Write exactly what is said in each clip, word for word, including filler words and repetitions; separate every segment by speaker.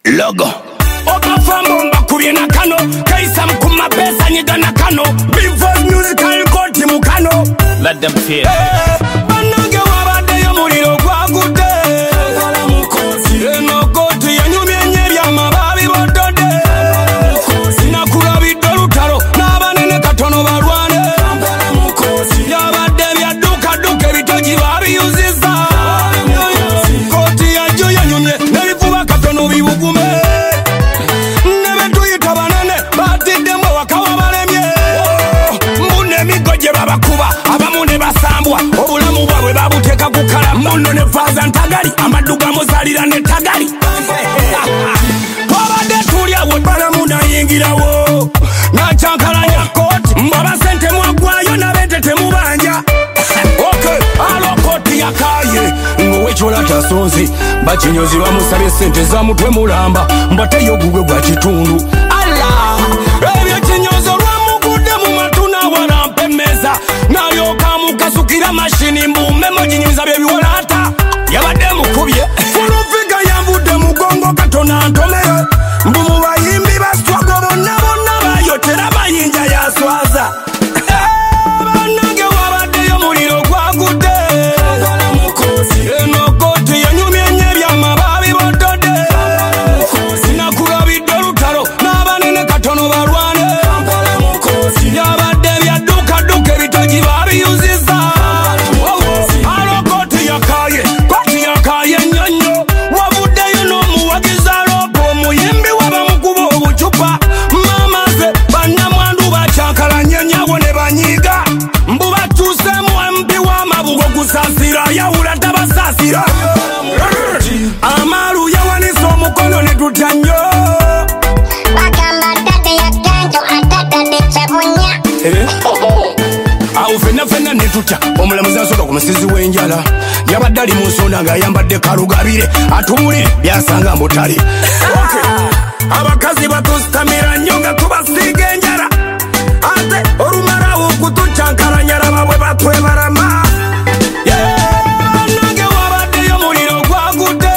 Speaker 1: Logo Opa fambo mbakubye na kano Kaisa mkuma pesa nyiga na kano Before musical koti mukano
Speaker 2: Let them feel
Speaker 1: hey, banage wabade yo muliro kwa kute Kala mukozi Eno koti ya nyumi enyeri ya mababi botode Sinakula bidolu taro Nabanene katono barwane Kala mukozi Yabade vya duka duke bitoji babi uziza Koti ya juu ya nyumye Nelifuwa katono bibugume Obulamu bwabwe babuteka kukala muno ne faza ntagali amaduga muzalira ne tagali Wabade tulyawo balamu nayingirawo Nachankalanya koti mbaba sente mwagwayo nabete temubanja Okay, alo koti yakaye Ngowe chola tasonzi Bachinyozi bamusabye sente za mutwe mulamba Mbate yogugwe gwa kitundu Allah Ebyo chinyozo lwamugude mu matuna wanampemeza Nayoka mukasukira mashini mbume mojinyuza bebiwala hata Yabade mukubye Furufiga yambude mugongo katona antomeye Mbumu bayimbi baswago bonna bonna bayotera bayinja ya swaza Banage wabade yo muliro gwagude Kala mukozi Eno koti ya nyumi enyeri ya mababi botode Sinakula bidolu taro Nabanene katono barwane Kala mukozi Yabade vya duka duke bitoji babi uziza Alokoti yakaye, koti yakaye nyonyo Wabude yuno muwagiza ropo Muyimbi waba mkubo ubuchupa Mamaze, bana mwandu bachakala nyenyago ne banyiga Mbuba tuse mwembi wa mabugo kusasira Yaula tabasasira Amaru yawaniso mukono ne tutanyo
Speaker 3: Bagamba tate ya kanto atata de chabunya
Speaker 1: Awu fena fena netucha omulamuzi asoka ku musizi w'enjala yabadde ali mu nsonda ng'ayambadde kalugabire atuwulire byasanga mbutali abakazi batusitamira nnyo nga tubasiiga enjala ate olumalawo okutucyankalanyala babwe batwebalama banage wabaddeyo muliro gwagudde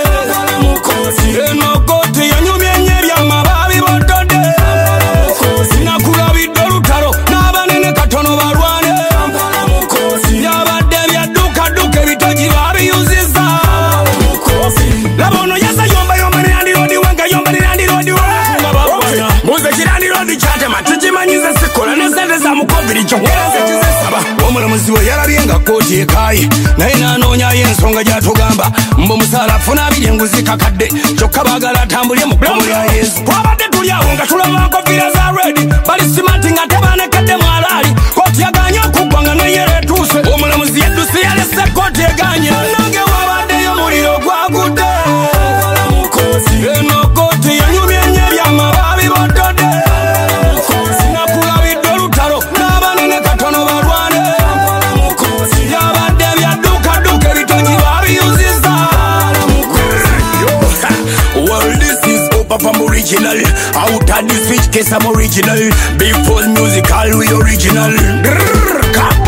Speaker 1: eno koti yanyumya enyeri amababi botode sinakulabidde olutalo n'abanene katono balwane yabadde byaduka duka ebitoji babiyuziza laba ono yasa yomba yomba ne landirodi wenga yomba ne landirodi wenga muze kirandirodi kyatema tukimanyize sikola ne sente za mukoviri kyongera zekizesaba omulamuzi we yalabye nga kooti ekaaye naye n'anoonyayo ensonga gy'atugamba mbu musaala afuna abiri enguzi kakadde kyokka baagala atambulye mu kkomo lya yesu twabadde tuli awo nga tulaba nkofiira za redi bali simati nga tebanekedde mwalaali kooti yaganye okuggwa nga neyera etuuse omulamuzi yeddusi yalese kooti eganye nange wabaddeyo muliro gwagudde eno kooti yanyumya enyeri amababi botode sinakulabidde olutalo n'abanene katono balwane yabadde byaduka duka ebitoji babiyuziza Well, this is Opa from original. Out of the switch case I'm original. Big full musical, we original. Grrr,